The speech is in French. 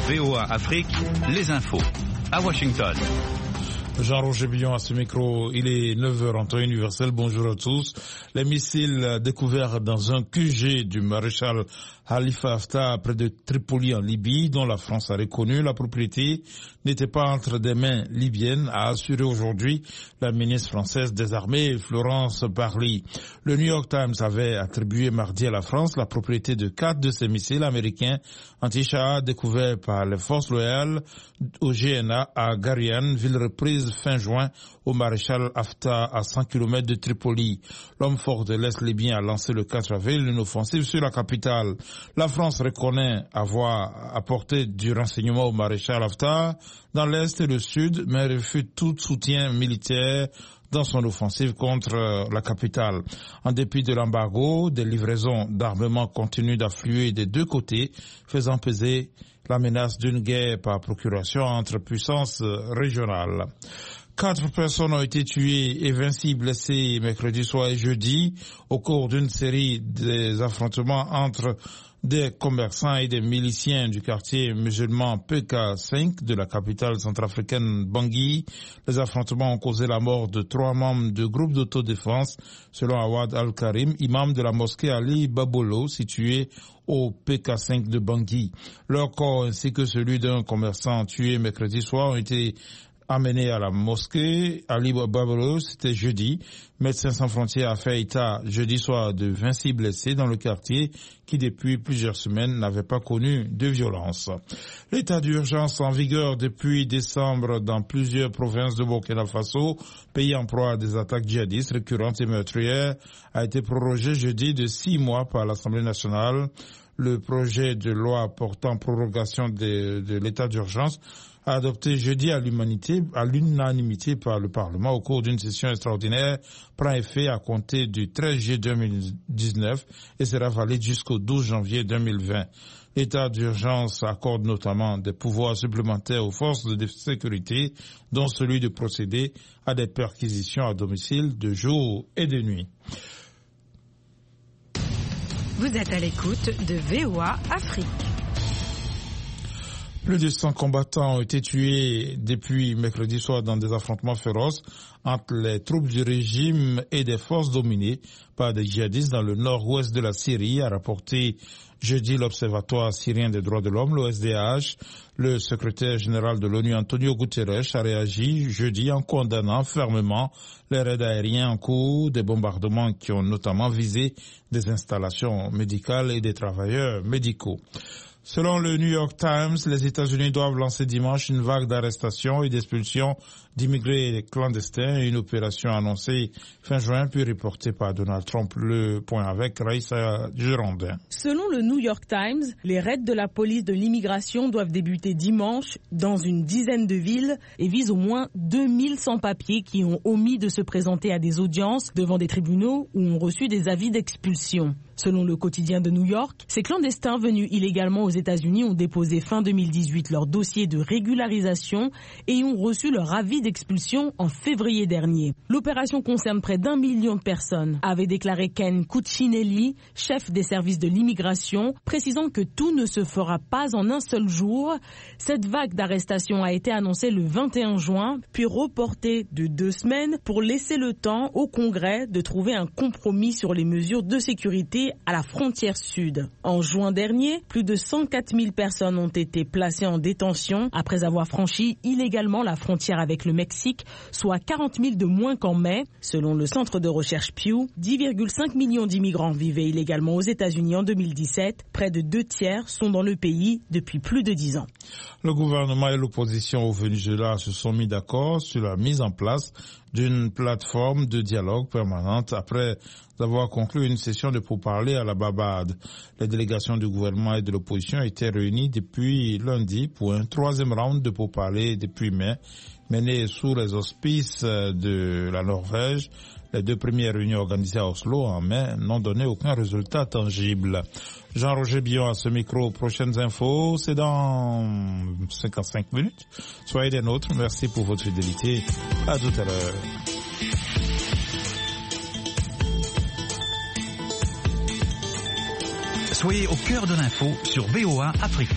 VOA Afrique, les infos. À Washington. Jean-Roger Billon à ce micro, il est 9h en temps universel, bonjour à tous. Les missiles découverts dans un QG du maréchal Khalifa Haftar près de Tripoli en Libye, dont la France a reconnu la propriété, n'étaient pas entre des mains libyennes, a assuré aujourd'hui la ministre française des Armées, Florence Parly. Le New York Times avait attribué mardi à la France la propriété de 4 de ces missiles américains anti-Shah découverts par les forces loyales au GNA à Garian, ville reprise fin juin au maréchal Haftar à 100 km de Tripoli. L'homme fort de l'Est libyen a lancé le 4 avril une offensive sur la capitale. La France reconnaît avoir apporté du renseignement au maréchal Haftar dans l'Est et le Sud, mais refuse tout soutien militaire dans son offensive contre la capitale. En dépit de l'embargo, des livraisons d'armement continuent d'affluer des deux côtés, faisant peser la menace d'une guerre par procuration entre puissances régionales. 4 personnes ont été tuées et 26 blessées mercredi soir et jeudi au cours d'une série des affrontements entre des commerçants et des miliciens du quartier musulman PK5 de la capitale centrafricaine Bangui. Les affrontements ont causé la mort de 3 membres de groupes d'autodéfense, selon Awad Al-Karim, imam de la mosquée Ali Babolo, située au PK5 de Bangui. Leur corps ainsi que celui d'un commerçant tué mercredi soir ont été amené à la mosquée Ali Babolo, c'était jeudi. Médecins sans frontières a fait état jeudi soir de 26 blessés dans le quartier qui depuis plusieurs semaines n'avait pas connu de violence. L'état d'urgence en vigueur depuis décembre dans plusieurs provinces de Burkina Faso, pays en proie à des attaques djihadistes récurrentes et meurtrières, a été prorogé jeudi de 6 mois par l'Assemblée nationale. Le projet de loi portant prorogation de l'état d'urgence adopté jeudi à l'unanimité par le Parlement au cours d'une session extraordinaire, prend effet à compter du 13 juillet 2019 et sera valide jusqu'au 12 janvier 2020. L'état d'urgence accorde notamment des pouvoirs supplémentaires aux forces de sécurité, dont celui de procéder à des perquisitions à domicile de jour et de nuit. Vous êtes à l'écoute de VOA Afrique. Plus de 100 combattants ont été tués depuis mercredi soir dans des affrontements féroces entre les troupes du régime et des forces dominées par des djihadistes dans le nord-ouest de la Syrie, a rapporté jeudi l'Observatoire syrien des droits de l'homme, l'OSDH. Le secrétaire général de l'ONU, Antonio Guterres, a réagi jeudi en condamnant fermement les raids aériens en cours, des bombardements qui ont notamment visé des installations médicales et des travailleurs médicaux. Selon le New York Times, les États-Unis doivent lancer dimanche une vague d'arrestations et d'expulsions d'immigrés clandestins, une opération annoncée fin juin puis reportée par Donald Trump. Le point avec Raïssa Girondin. Selon le New York Times, les raids de la police de l'immigration doivent débuter dimanche dans une dizaine de villes et visent au moins 2000 sans-papiers qui ont omis de se présenter à des audiences devant des tribunaux ou ont reçu des avis d'expulsion. Selon le quotidien de New York, ces clandestins venus illégalement aux États-Unis ont déposé fin 2018 leur dossier de régularisation et ont reçu leur avis d'expulsion en février dernier. L'opération concerne près d'1 million de personnes, avait déclaré Ken Cuccinelli, chef des services de l'immigration, précisant que tout ne se fera pas en un seul jour. Cette vague d'arrestation a été annoncée le 21 juin, puis reportée de 2 semaines pour laisser le temps au Congrès de trouver un compromis sur les mesures de sécurité à la frontière sud. En juin dernier, plus de 104 000 personnes ont été placées en détention après avoir franchi illégalement la frontière avec le Mexique, soit 40 000 de moins qu'en mai. Selon le centre de recherche Pew, 10,5 millions d'immigrants vivaient illégalement aux États-Unis en 2017. Près de 2 tiers sont dans le pays depuis plus de 10 ans. Le gouvernement et l'opposition au Venezuela se sont mis d'accord sur la mise en place d'une plateforme de dialogue permanente après avoir conclu une session de pourparlers à la Barbade. Les délégations du gouvernement et de l'opposition étaient réunies depuis lundi pour un 3e round de pourparlers depuis mai, mené sous les auspices de la Norvège. Les 2 premières réunions organisées à Oslo en mai n'ont donné aucun résultat tangible. Jean-Roger Billon à ce micro. Prochaines infos, c'est dans 55 minutes. Soyez des nôtres. Merci pour votre fidélité. À tout à l'heure. Soyez au cœur de l'info sur VOA Afrique.